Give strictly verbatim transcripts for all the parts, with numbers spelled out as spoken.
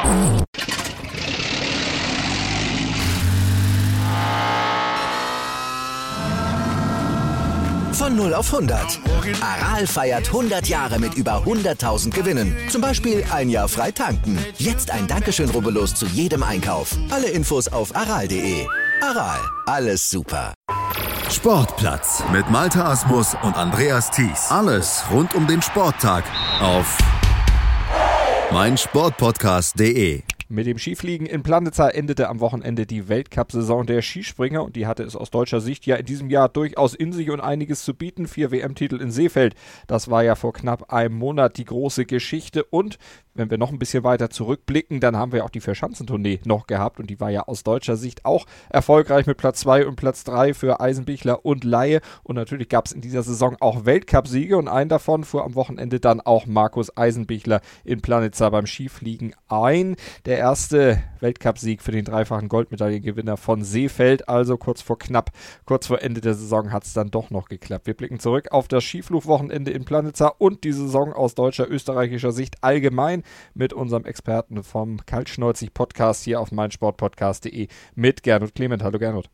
Von null auf hundert. Aral feiert hundert Jahre mit über hunderttausend Gewinnen. Zum Beispiel ein Jahr frei tanken. Jetzt ein Dankeschön, rubbellos zu jedem Einkauf. Alle Infos auf aral punkt de. Aral, alles super. Sportplatz mit Malte Asmus und Andreas Thies. Alles rund um den Sporttag auf meinsportpodcast punkt de. Mit dem Skifliegen in Planitza endete am Wochenende die Weltcup-Saison der Skispringer und die hatte es aus deutscher Sicht ja in diesem Jahr durchaus in sich und einiges zu bieten. Vier W M-Titel in Seefeld, das war ja vor knapp einem Monat die große Geschichte und wenn wir noch ein bisschen weiter zurückblicken, dann haben wir auch die Vierschanzentournee noch gehabt und die war ja aus deutscher Sicht auch erfolgreich mit Platz zwei und Platz drei für Eisenbichler und Laie und natürlich gab es in dieser Saison auch Weltcup-Siege und einen davon fuhr am Wochenende dann auch Markus Eisenbichler in Planitza beim Skifliegen ein. Der erste Weltcup-Sieg für den dreifachen Goldmedaillengewinner von Seefeld, also kurz vor knapp, kurz vor Ende der Saison hat es dann doch noch geklappt. Wir blicken zurück auf das Skiflugwochenende in Planitza und die Saison aus deutscher, österreichischer Sicht allgemein mit unserem Experten vom Kaltschneuzig-Podcast hier auf meinsportpodcast punkt de mit Gernot Clement. Hallo Gernot.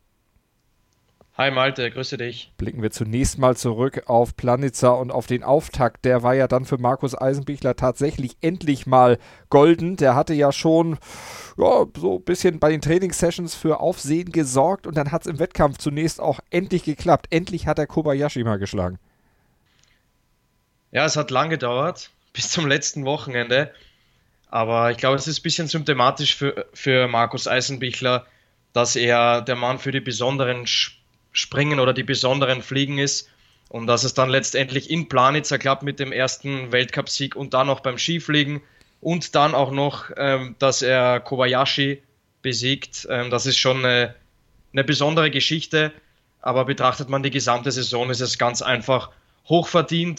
Hi Malte, grüße dich. Blicken wir zunächst mal zurück auf Planitza und auf den Auftakt. Der war ja dann für Markus Eisenbichler tatsächlich endlich mal golden. Der hatte ja schon ja, so ein bisschen bei den Trainingssessions für Aufsehen gesorgt und dann hat es im Wettkampf zunächst auch endlich geklappt. Endlich hat er Kobayashi mal geschlagen. Ja, es hat lang gedauert, bis zum letzten Wochenende. Aber ich glaube, es ist ein bisschen symptomatisch für, für Markus Eisenbichler, dass er der Mann für die besonderen Springen oder die besonderen Fliegen ist und dass es dann letztendlich in Planitza klappt mit dem ersten Weltcupsieg und dann noch beim Skifliegen und dann auch noch, ähm, dass er Kobayashi besiegt. Ähm, das ist schon eine, eine besondere Geschichte, aber betrachtet man die gesamte Saison, ist es ganz einfach hochverdient.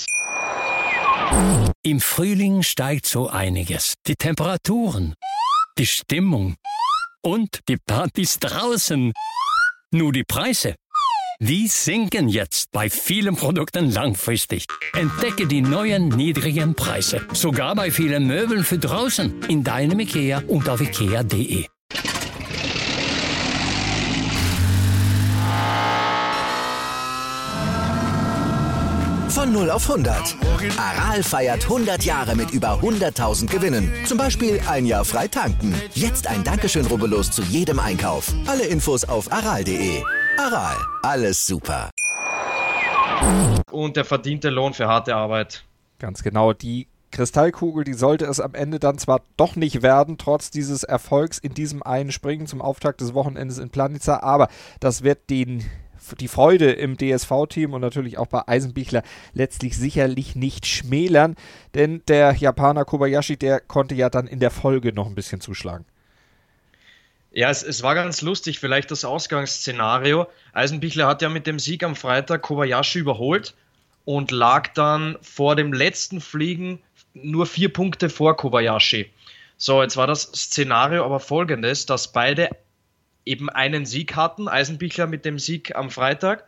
Im Frühling steigt so einiges. Die Temperaturen, die Stimmung und die Partys draußen. Nur die Preise, die sinken jetzt bei vielen Produkten langfristig. Entdecke die neuen niedrigen Preise. Sogar bei vielen Möbeln für draußen. In deinem IKEA und auf ikea punkt de. Von null auf hundert. Aral feiert hundert Jahre mit über hunderttausend Gewinnen. Zum Beispiel ein Jahr frei tanken. Jetzt ein Dankeschön, rubbellos zu jedem Einkauf. Alle Infos auf aral punkt de. Aral, alles super. Und der verdiente Lohn für harte Arbeit. Ganz genau, die Kristallkugel, die sollte es am Ende dann zwar doch nicht werden, trotz dieses Erfolgs in diesem einen Springen zum Auftakt des Wochenendes in Planitza, aber das wird den die Freude im D S V-Team und natürlich auch bei Eisenbichler letztlich sicherlich nicht schmälern, denn der Japaner Kobayashi, der konnte ja dann in der Folge noch ein bisschen zuschlagen. Ja, es, es war ganz lustig, vielleicht das Ausgangsszenario. Eisenbichler hat ja mit dem Sieg am Freitag Kobayashi überholt und lag dann vor dem letzten Fliegen nur vier Punkte vor Kobayashi. So, jetzt war das Szenario aber folgendes, dass beide eben einen Sieg hatten, Eisenbichler mit dem Sieg am Freitag.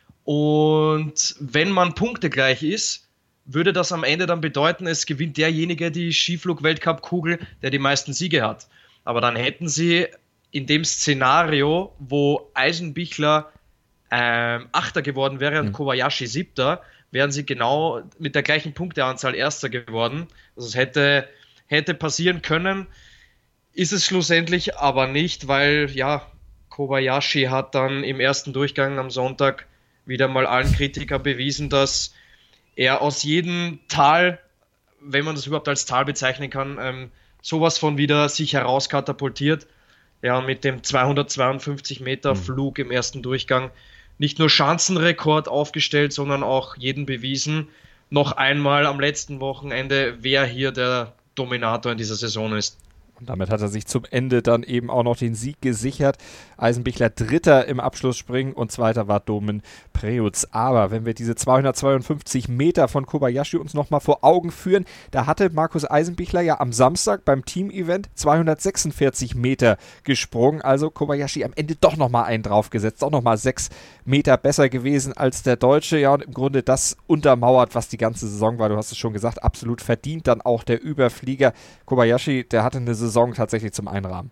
Und wenn man punktegleich ist, würde das am Ende dann bedeuten, es gewinnt derjenige die Skiflug-Weltcup-Kugel, der die meisten Siege hat. Aber dann hätten sie in dem Szenario, wo Eisenbichler ähm, Achter geworden wäre und mhm. Kobayashi Siebter, wären sie genau mit der gleichen Punkteanzahl Erster geworden. Also es hätte, hätte passieren können, ist es schlussendlich aber nicht, weil ja, Kobayashi hat dann im ersten Durchgang am Sonntag wieder mal allen Kritikern bewiesen, dass er aus jedem Tal, wenn man das überhaupt als Tal bezeichnen kann, ähm, sowas von wieder sich herauskatapultiert. Ja, mit dem zweihundertzweiundfünfzig Meter mhm. Flug im ersten Durchgang nicht nur Schanzenrekord aufgestellt, sondern auch jeden bewiesen, noch einmal am letzten Wochenende, wer hier der Dominator in dieser Saison ist. Und damit hat er sich zum Ende dann eben auch noch den Sieg gesichert. Eisenbichler Dritter im Abschlussspringen und Zweiter war Domen Preutz. Aber wenn wir diese zweihundertzweiundfünfzig Meter von Kobayashi uns nochmal vor Augen führen, da hatte Markus Eisenbichler ja am Samstag beim Team-Event zweihundertsechsundvierzig Meter gesprungen. Also Kobayashi am Ende doch nochmal einen draufgesetzt, auch nochmal sechs Meter besser gewesen als der Deutsche. Ja, und im Grunde das untermauert, was die ganze Saison war. Du hast es schon gesagt, absolut verdient dann auch der Überflieger. Kobayashi, der hatte eine Saison Saison tatsächlich zum Einrahmen.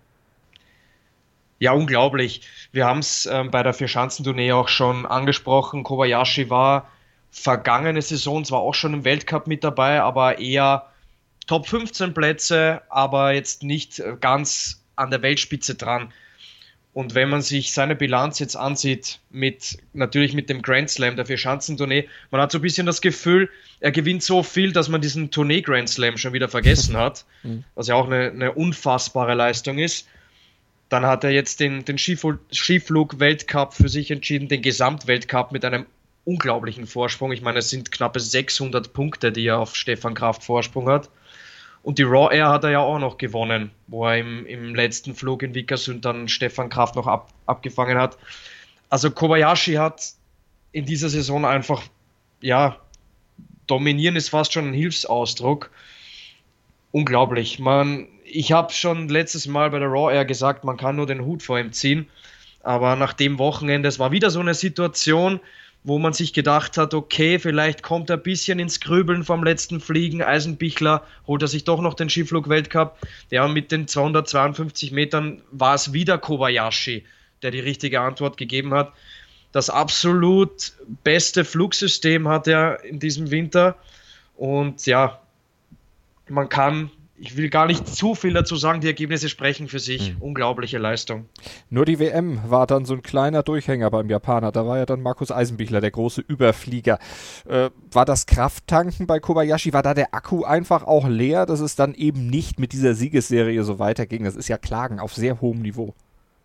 Ja, unglaublich. Wir haben es ähm, bei der Vierschanzentournee auch schon angesprochen. Kobayashi war vergangene Saison zwar auch schon im Weltcup mit dabei, aber eher Top fünfzehn Plätze, aber jetzt nicht ganz an der Weltspitze dran. Und wenn man sich seine Bilanz jetzt ansieht, mit natürlich mit dem Grand Slam der Vierschanzentournee, man hat so ein bisschen das Gefühl, er gewinnt so viel, dass man diesen Tournee-Grand Slam schon wieder vergessen hat, was ja auch eine, eine unfassbare Leistung ist. Dann hat er jetzt den, den Skiflug-Weltcup für sich entschieden, den Gesamtweltcup mit einem unglaublichen Vorsprung. Ich meine, es sind knappe sechshundert Punkte, die er auf Stefan Kraft Vorsprung hat. Und die Raw Air hat er ja auch noch gewonnen, wo er im, im letzten Flug in Vikersund dann Stefan Kraft noch ab, abgefangen hat. Also Kobayashi hat in dieser Saison einfach, ja, dominieren ist fast schon ein Hilfsausdruck. Unglaublich. Man, ich habe schon letztes Mal bei der Raw Air gesagt, man kann nur den Hut vor ihm ziehen. Aber nach dem Wochenende, es war wieder so eine Situation, wo man sich gedacht hat, okay, vielleicht kommt er ein bisschen ins Grübeln vom letzten Fliegen. Eisenbichler holt er sich doch noch den Skiflug-Weltcup. Ja, mit den zweihundertzweiundfünfzig Metern war es wieder Kobayashi, der die richtige Antwort gegeben hat. Das absolut beste Flugsystem hat er in diesem Winter. Und ja, man kann, ich will gar nicht zu viel dazu sagen, die Ergebnisse sprechen für sich. Mhm. Unglaubliche Leistung. Nur die W M war dann so ein kleiner Durchhänger beim Japaner. Da war ja dann Markus Eisenbichler, der große Überflieger. Äh, war das Krafttanken bei Kobayashi? War da der Akku einfach auch leer, dass es dann eben nicht mit dieser Siegesserie so weiterging? Das ist ja Klagen auf sehr hohem Niveau.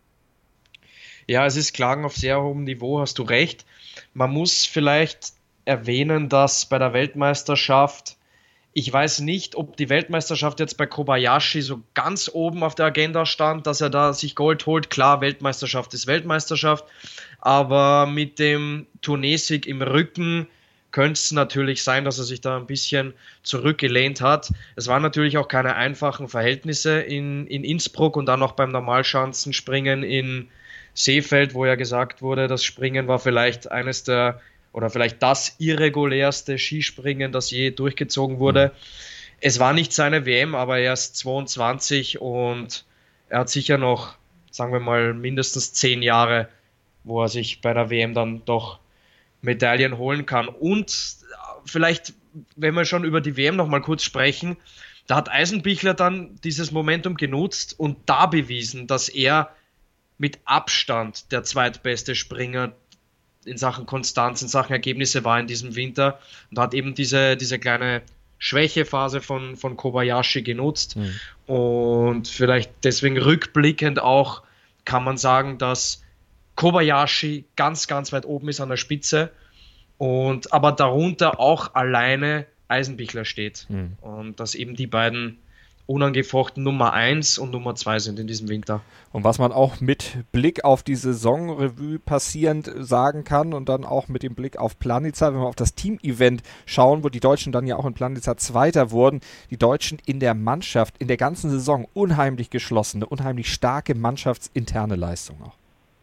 Ja, es ist Klagen auf sehr hohem Niveau, hast du recht. Man muss vielleicht erwähnen, dass bei der Weltmeisterschaft, ich weiß nicht, ob die Weltmeisterschaft jetzt bei Kobayashi so ganz oben auf der Agenda stand, dass er da sich Gold holt. Klar, Weltmeisterschaft ist Weltmeisterschaft, aber mit dem Turniersieg im Rücken könnte es natürlich sein, dass er sich da ein bisschen zurückgelehnt hat. Es waren natürlich auch keine einfachen Verhältnisse in, in Innsbruck und dann noch beim Normalschanzenspringen in Seefeld, wo ja gesagt wurde, das Springen war vielleicht eines der oder vielleicht das irregulärste Skispringen, das je durchgezogen wurde. Es war nicht seine W M, aber er ist zweiundzwanzig und er hat sicher noch, sagen wir mal, mindestens zehn Jahre, wo er sich bei der W M dann doch Medaillen holen kann. Und vielleicht, wenn wir schon über die W M noch mal kurz sprechen, da hat Eisenbichler dann dieses Momentum genutzt und da bewiesen, dass er mit Abstand der zweitbeste Springer in Sachen Konstanz, in Sachen Ergebnisse war in diesem Winter und hat eben diese, diese kleine Schwächephase von, von Kobayashi genutzt. Mhm. Und vielleicht deswegen rückblickend auch kann man sagen, dass Kobayashi ganz, ganz weit oben ist an der Spitze und aber darunter auch alleine Eisenbichler steht. Mhm. Und dass eben die beiden unangefochten Nummer eins und Nummer zwei sind in diesem Winter. Und was man auch mit Blick auf die Saisonrevue passierend sagen kann und dann auch mit dem Blick auf Planica, wenn wir auf das Team-Event schauen, wo die Deutschen dann ja auch in Planica Zweiter wurden, die Deutschen in der Mannschaft, in der ganzen Saison unheimlich geschlossene, unheimlich starke mannschaftsinterne Leistung auch.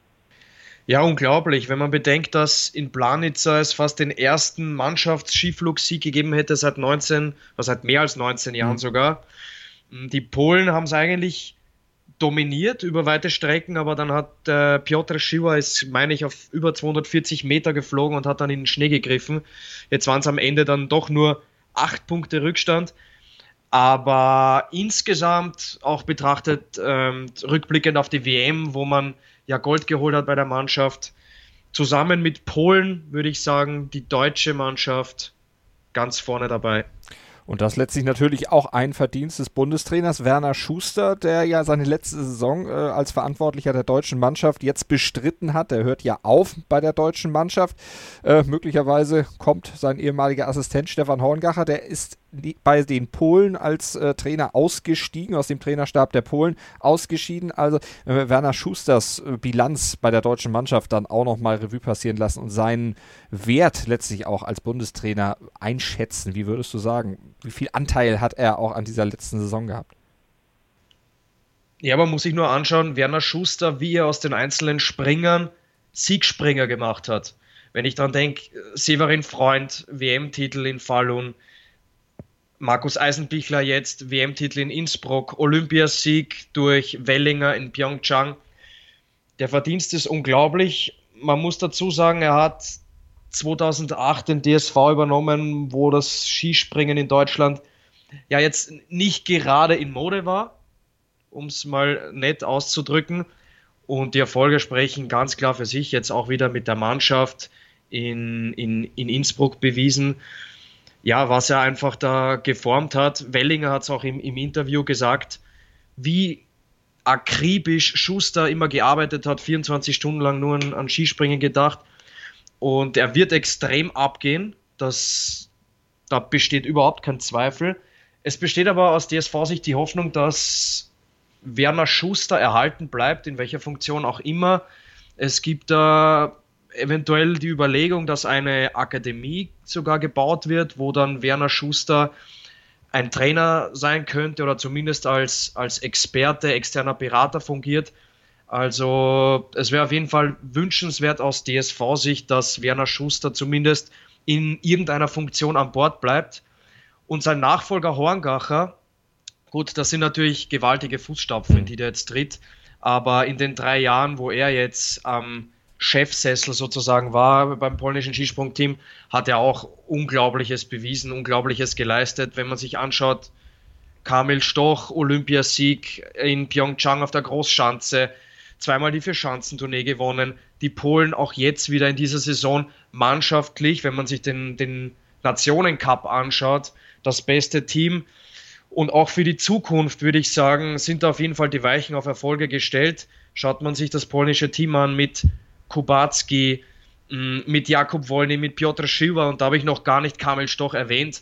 Ja, unglaublich, wenn man bedenkt, dass in Planica es fast den ersten Mannschaftsskiflugsieg gegeben hätte seit neunzehn, was seit mehr als neunzehn Jahren mhm. sogar. Die Polen haben es eigentlich dominiert über weite Strecken, aber dann hat äh, Piotr Siła ist, meine ich, auf über zweihundertvierzig Meter geflogen und hat dann in den Schnee gegriffen. Jetzt waren es am Ende dann doch nur acht Punkte Rückstand. Aber insgesamt auch betrachtet, ähm, rückblickend auf die W M, wo man ja Gold geholt hat bei der Mannschaft, zusammen mit Polen würde ich sagen, die deutsche Mannschaft ganz vorne dabei. Und das letztlich natürlich auch ein Verdienst des Bundestrainers Werner Schuster, der ja seine letzte Saison äh, als Verantwortlicher der deutschen Mannschaft jetzt bestritten hat. Er hört ja auf bei der deutschen Mannschaft. Äh, möglicherweise kommt sein ehemaliger Assistent Stefan Horngacher, der ist bei den Polen als äh, Trainer ausgestiegen, aus dem Trainerstab der Polen ausgeschieden. Also wenn wir Werner Schusters äh, Bilanz bei der deutschen Mannschaft dann auch nochmal Revue passieren lassen und seinen Wert letztlich auch als Bundestrainer einschätzen, wie würdest du sagen, wie viel Anteil hat er auch an dieser letzten Saison gehabt? Ja, aber man muss sich nur anschauen, Werner Schuster, wie er aus den einzelnen Springern Siegspringer gemacht hat. Wenn ich daran denke, Severin Freund, W M-Titel in Falun, Markus Eisenbichler jetzt W M-Titel in Innsbruck, Olympiasieg durch Wellinger in Pyeongchang. Der Verdienst ist unglaublich. Man muss dazu sagen, er hat zweitausendacht den D S V übernommen, wo das Skispringen in Deutschland ja jetzt nicht gerade in Mode war, um es mal nett auszudrücken. Und die Erfolge sprechen ganz klar für sich, jetzt auch wieder mit der Mannschaft in, in, in Innsbruck bewiesen. Ja, was er einfach da geformt hat. Wellinger hat es auch im, im Interview gesagt, wie akribisch Schuster immer gearbeitet hat, vierundzwanzig Stunden lang nur an, an Skispringen gedacht. Und er wird extrem abgehen. Das, da besteht überhaupt kein Zweifel. Es besteht aber aus D S V-Sicht die Hoffnung, dass Werner Schuster erhalten bleibt, in welcher Funktion auch immer. Es gibt da eventuell die Überlegung, dass eine Akademie sogar gebaut wird, wo dann Werner Schuster ein Trainer sein könnte oder zumindest als, als Experte, externer Berater fungiert. Also es wäre auf jeden Fall wünschenswert aus D S V-Sicht, dass Werner Schuster zumindest in irgendeiner Funktion an Bord bleibt. Und sein Nachfolger Horngacher, gut, das sind natürlich gewaltige Fußstapfen, in die der jetzt tritt, aber in den drei Jahren, wo er jetzt am ähm, Chefsessel sozusagen war beim polnischen Skisprungteam, hat er auch Unglaubliches bewiesen, Unglaubliches geleistet. Wenn man sich anschaut, Kamil Stoch, Olympiasieg in Pyeongchang auf der Großschanze, zweimal die Vierschanzentournee gewonnen, die Polen auch jetzt wieder in dieser Saison mannschaftlich, wenn man sich den, den Nationencup anschaut, das beste Team. Und auch für die Zukunft, würde ich sagen, sind da auf jeden Fall die Weichen auf Erfolge gestellt. Schaut man sich das polnische Team an mit Kubacki, mit Jakub Wolny, mit Piotr Szywa, und da habe ich noch gar nicht Kamil Stoch erwähnt.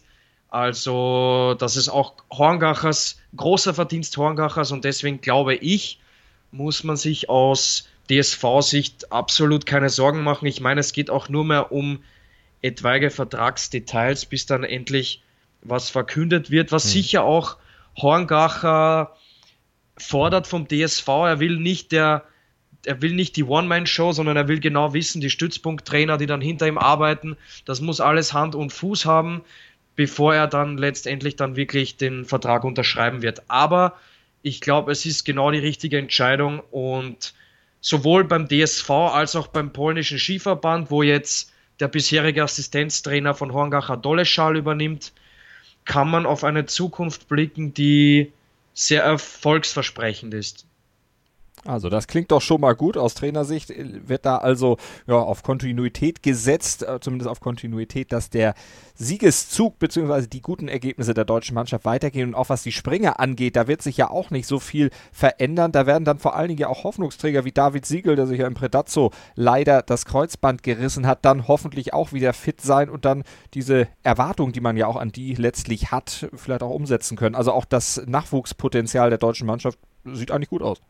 Also das ist auch Horngachers, großer Verdienst Horngachers, und deswegen glaube ich, muss man sich aus D S V-Sicht absolut keine Sorgen machen. Ich meine, es geht auch nur mehr um etwaige Vertragsdetails, bis dann endlich was verkündet wird, was mhm. sicher auch Horngacher fordert vom D S V. Er will nicht der Er will nicht die One-Man-Show, sondern er will genau wissen, die Stützpunkttrainer, die dann hinter ihm arbeiten, das muss alles Hand und Fuß haben, bevor er dann letztendlich dann wirklich den Vertrag unterschreiben wird. Aber ich glaube, es ist genau die richtige Entscheidung, und sowohl beim D S V als auch beim polnischen Skiverband, wo jetzt der bisherige Assistenztrainer von Horngacher Doleschal übernimmt, kann man auf eine Zukunft blicken, die sehr erfolgsversprechend ist. Also das klingt doch schon mal gut. Aus Trainersicht wird da also ja, auf Kontinuität gesetzt, äh, zumindest auf Kontinuität, dass der Siegeszug bzw. die guten Ergebnisse der deutschen Mannschaft weitergehen. Und auch was die Springer angeht, da wird sich ja auch nicht so viel verändern. Da werden dann vor allen Dingen ja auch Hoffnungsträger wie David Siegel, der sich ja im Predazzo leider das Kreuzband gerissen hat, dann hoffentlich auch wieder fit sein und dann diese Erwartung, die man ja auch an die letztlich hat, vielleicht auch umsetzen können. Also auch das Nachwuchspotenzial der deutschen Mannschaft sieht eigentlich gut aus.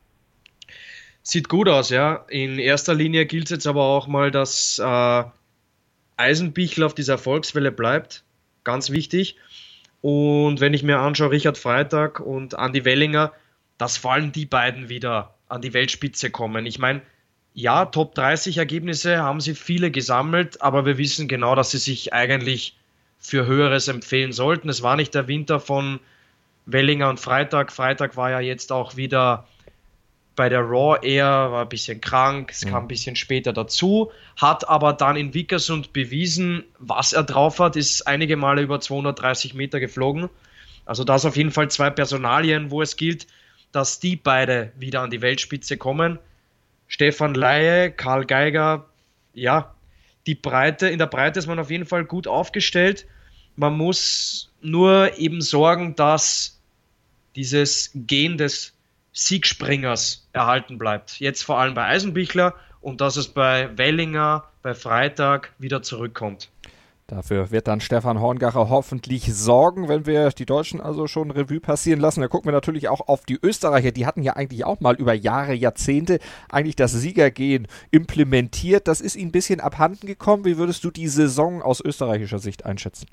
Sieht gut aus, ja. In erster Linie gilt es jetzt aber auch mal, dass äh, Eisenbichler auf dieser Erfolgswelle bleibt. Ganz wichtig. Und wenn ich mir anschaue, Richard Freitag und Andi Wellinger, dass vor allem die beiden wieder an die Weltspitze kommen. Ich meine, ja, Top dreißig Ergebnisse haben sie viele gesammelt, aber wir wissen genau, dass sie sich eigentlich für Höheres empfehlen sollten. Es war nicht der Winter von Wellinger und Freitag. Freitag war ja jetzt auch wieder bei der Raw Air, war ein bisschen krank, es kam ein bisschen später dazu, hat aber dann in Vikersund bewiesen, was er drauf hat, ist einige Male über zweihundertdreißig Meter geflogen. Also das auf jeden Fall zwei Personalien, wo es gilt, dass die beide wieder an die Weltspitze kommen. Stefan Laie, Karl Geiger, ja, die Breite, in der Breite ist man auf jeden Fall gut aufgestellt. Man muss nur eben sorgen, dass dieses Gen des Siegspringers erhalten bleibt. Jetzt vor allem bei Eisenbichler, und dass es bei Wellinger, bei Freitag wieder zurückkommt. Dafür wird dann Stefan Horngacher hoffentlich sorgen, wenn wir die Deutschen also schon Revue passieren lassen. Da gucken wir natürlich auch auf die Österreicher. Die hatten ja eigentlich auch mal über Jahre, Jahrzehnte eigentlich das Siegergehen implementiert. Das ist ihnen ein bisschen abhanden gekommen. Wie würdest du die Saison aus österreichischer Sicht einschätzen?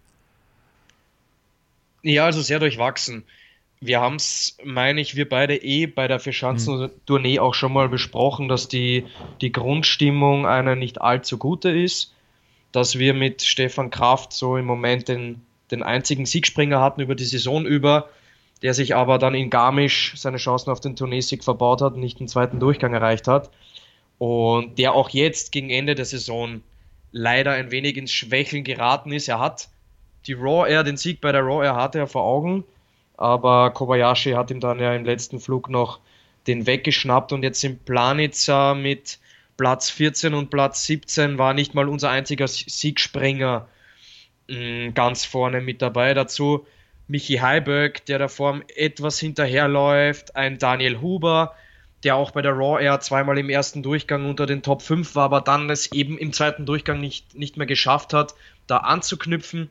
Ja, also sehr durchwachsen. Wir haben es, meine ich, wir beide eh bei der Vierschanzentournee auch schon mal besprochen, dass die, die Grundstimmung einer nicht allzu gute ist, dass wir mit Stefan Kraft so im Moment den, den einzigen Siegspringer hatten über die Saison über, der sich aber dann in Garmisch seine Chancen auf den Turniersieg verbaut hat und nicht den zweiten Durchgang erreicht hat. Und der auch jetzt gegen Ende der Saison leider ein wenig ins Schwächeln geraten ist. Er hat die Raw Air, den Sieg bei der Raw Air hatte er vor Augen, aber Kobayashi hat ihm dann ja im letzten Flug noch den weggeschnappt und jetzt sind Planica mit Platz vierzehn und Platz siebzehn war nicht mal unser einziger Siegspringer mh, ganz vorne mit dabei. Dazu Michi Heiböck, der der Form etwas hinterherläuft, ein Daniel Huber, der auch bei der Raw Air zweimal im ersten Durchgang unter den Top fünf war, aber dann es eben im zweiten Durchgang nicht, nicht mehr geschafft hat, da anzuknüpfen.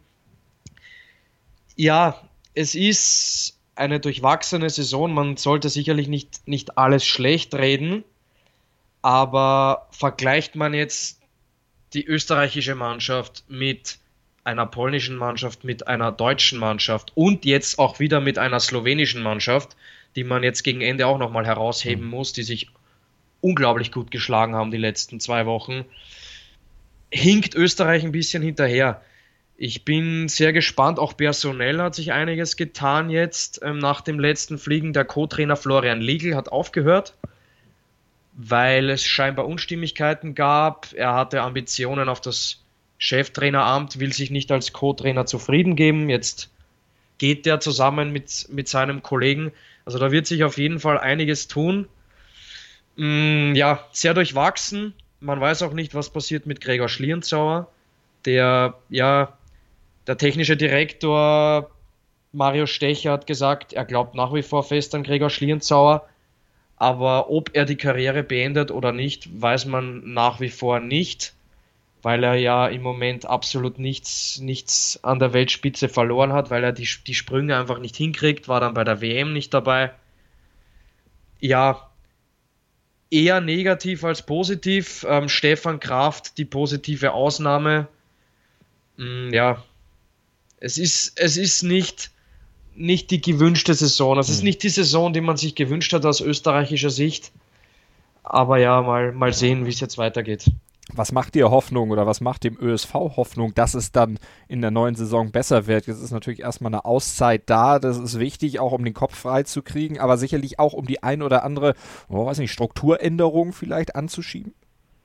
Ja, es ist eine durchwachsene Saison, man sollte sicherlich nicht, nicht alles schlecht reden, aber vergleicht man jetzt die österreichische Mannschaft mit einer polnischen Mannschaft, mit einer deutschen Mannschaft und jetzt auch wieder mit einer slowenischen Mannschaft, die man jetzt gegen Ende auch nochmal herausheben muss, die sich unglaublich gut geschlagen haben die letzten zwei Wochen, hinkt Österreich ein bisschen hinterher. Ich bin sehr gespannt, auch personell hat sich einiges getan jetzt ähm, nach dem letzten Fliegen. Der Co-Trainer Florian Liegl hat aufgehört, weil es scheinbar Unstimmigkeiten gab. Er hatte Ambitionen auf das Cheftraineramt, will sich nicht als Co-Trainer zufrieden geben. Jetzt geht der zusammen mit, mit seinem Kollegen. Also da wird sich auf jeden Fall einiges tun. Mm, ja, sehr durchwachsen. Man weiß auch nicht, was passiert mit Gregor Schlierenzauer. Der, ja, der technische Direktor Mario Stecher hat gesagt, er glaubt nach wie vor fest an Gregor Schlierenzauer. Aber ob er die Karriere beendet oder nicht, weiß man nach wie vor nicht, weil er ja im Moment absolut nichts, nichts an der Weltspitze verloren hat, weil er die, die Sprünge einfach nicht hinkriegt, war dann bei der W M nicht dabei. Ja, eher negativ als positiv. Ähm, Stefan Kraft, die positive Ausnahme. Mm, ja, es ist, es ist nicht, nicht die gewünschte Saison. Es ist nicht die Saison, die man sich gewünscht hat aus österreichischer Sicht. Aber ja, mal, mal sehen, wie es jetzt weitergeht. Was macht dir Hoffnung oder was macht dem Ö S V Hoffnung, dass es dann in der neuen Saison besser wird? Jetzt ist natürlich erstmal eine Auszeit da, das ist wichtig, auch um den Kopf frei zu kriegen, aber sicherlich auch um die ein oder andere, oh, weiß nicht, Strukturänderung vielleicht anzuschieben?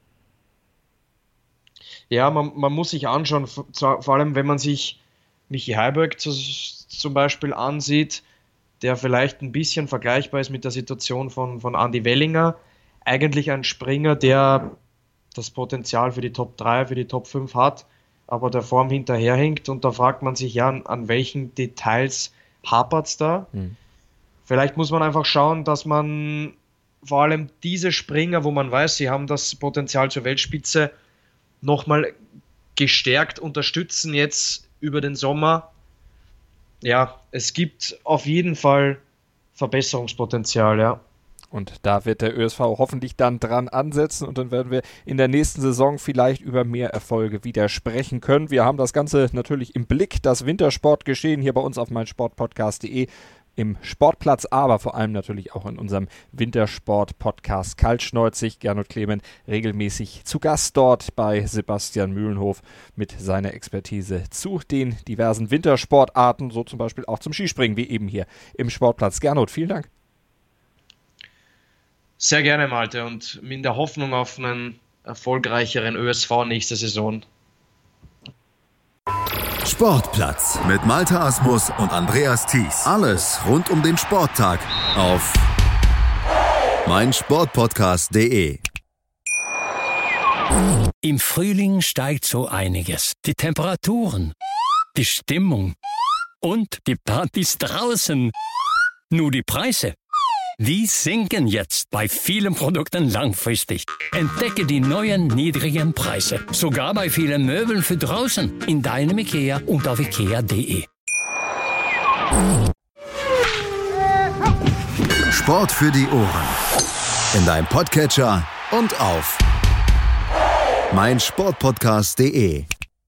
Ja, man, man muss sich anschauen, vor allem wenn man sich Michi Heiböck zu, zum Beispiel ansieht, der vielleicht ein bisschen vergleichbar ist mit der Situation von, von Andi Wellinger. Eigentlich ein Springer, der das Potenzial für die Top drei, für die Top fünf hat, aber der Form hinterherhinkt und da fragt man sich ja, an, an welchen Details hapert es da? Mhm. Vielleicht muss man einfach schauen, dass man vor allem diese Springer, wo man weiß, sie haben das Potenzial zur Weltspitze, nochmal gestärkt unterstützen jetzt über den Sommer. Ja, es gibt auf jeden Fall Verbesserungspotenzial, ja. Und da wird der Ö S V hoffentlich dann dran ansetzen und dann werden wir in der nächsten Saison vielleicht über mehr Erfolge wieder sprechen können. Wir haben das Ganze natürlich im Blick, das Wintersportgeschehen hier bei uns auf meinsportpodcast punkt de im Sportplatz, aber vor allem natürlich auch in unserem Wintersport-Podcast Kaltschneuzig. Gernot Clement regelmäßig zu Gast dort bei Sebastian Mühlenhof mit seiner Expertise zu den diversen Wintersportarten, so zum Beispiel auch zum Skispringen, wie eben hier im Sportplatz. Gernot, vielen Dank. Sehr gerne, Malte, und in der Hoffnung auf einen erfolgreicheren Ö S V nächste Saison. Sportplatz mit Malte Asmus und Andreas Thies. Alles rund um den Sporttag auf meinsportpodcast punkt de. Im Frühling steigt so einiges. Die Temperaturen, die Stimmung und die Partys draußen. Nur die Preise, die sinken jetzt bei vielen Produkten langfristig. Entdecke die neuen niedrigen Preise. Sogar bei vielen Möbeln für draußen. In deinem IKEA und auf ikea punkt de. Sport für die Ohren. In deinem Podcatcher und auf meinsportpodcast punkt de.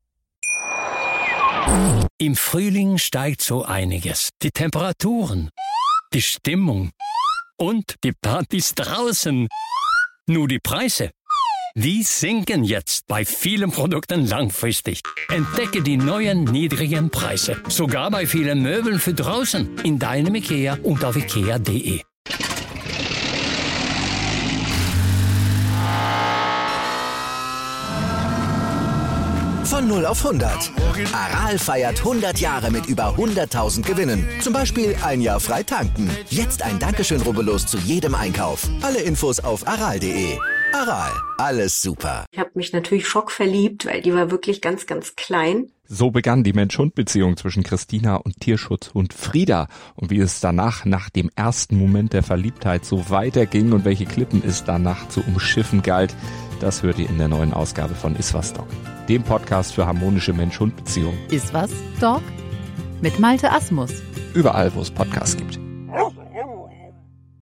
Im Frühling steigt so einiges. Die Temperaturen, die Stimmung und die Partys draußen. Nur die Preise, Die sinken jetzt bei vielen Produkten langfristig. Entdecke die neuen niedrigen Preise. Sogar bei vielen Möbeln für draußen. In deinem IKEA und auf ikea punkt de. Von null auf hundert. Aral feiert hundert Jahre mit über hunderttausend Gewinnen. Zum Beispiel ein Jahr frei tanken. Jetzt ein Dankeschön, rubbellos zu jedem Einkauf. Alle Infos auf aral punkt de. Aral, alles super. Ich habe mich natürlich schockverliebt, weil die war wirklich ganz, ganz klein. So begann die Mensch-Hund-Beziehung zwischen Christina und Tierschutzhund Frieda. Und wie es danach, nach dem ersten Moment der Verliebtheit, so weiterging und welche Klippen es danach zu umschiffen galt, das hört ihr in der neuen Ausgabe von Iswas Dog, dem Podcast für harmonische Mensch-Hund-Beziehungen. Iswas Dog mit Malte Asmus. Überall, wo es Podcasts gibt.